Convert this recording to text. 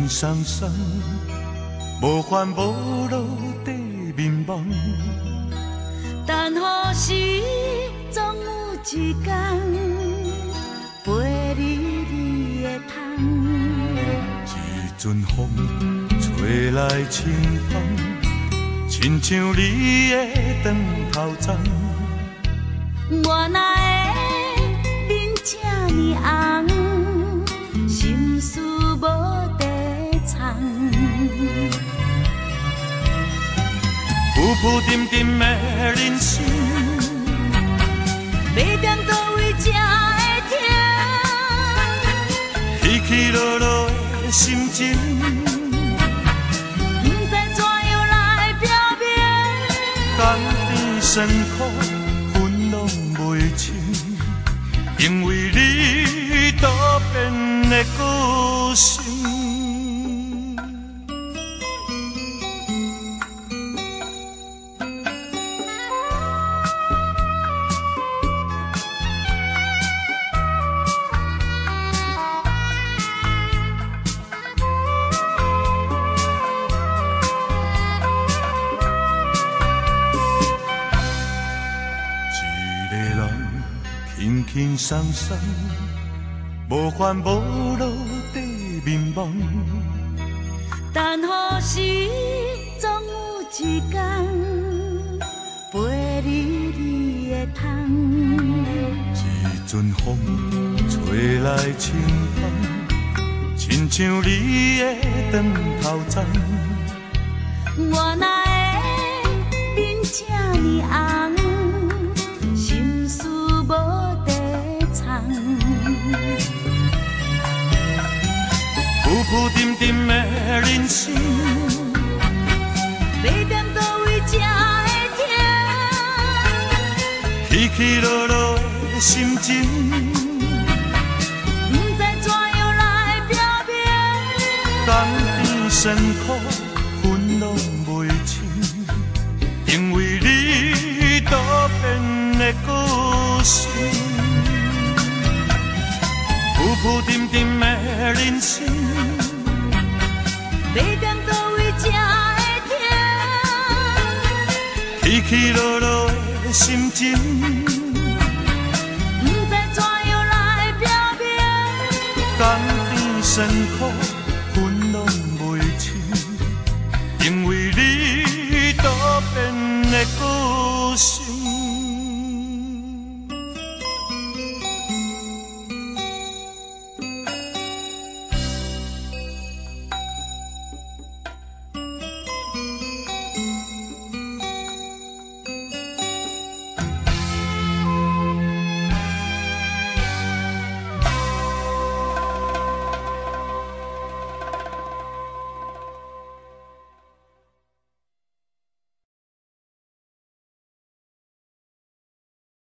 送送，无烦无恼地面茫。 但何时总有一天，陪你的窗。 一阵风吹来清风，亲像你的长头鬃。 我哪会面这呢红，心事无地藏。 浮浮沉沉的人生， 要踮倒位才会停？ 起起落落的心情， 不知怎样来表明。 甘甜酸苦，分拢袂清，因为你多变的个性。轻轻松松，无烦无恼地面茫。 但何时总有一天，陪你的窗。 一阵风吹来清风，亲像你的长头鬃。 我哪会面这呢红，心事无地藏。 浮浮沉沉的人生， 要踮倒位才会停？ 起起落落的心情， 不知怎样来表明。 甘甜酸苦，分拢袂清，因为你多变的个性。浮浮沉沉的人生， 要踮倒位才会停？ 起起落落的心情， 不知怎样来表明。 甘甜酸苦，分拢袂清，因为你多变的个性。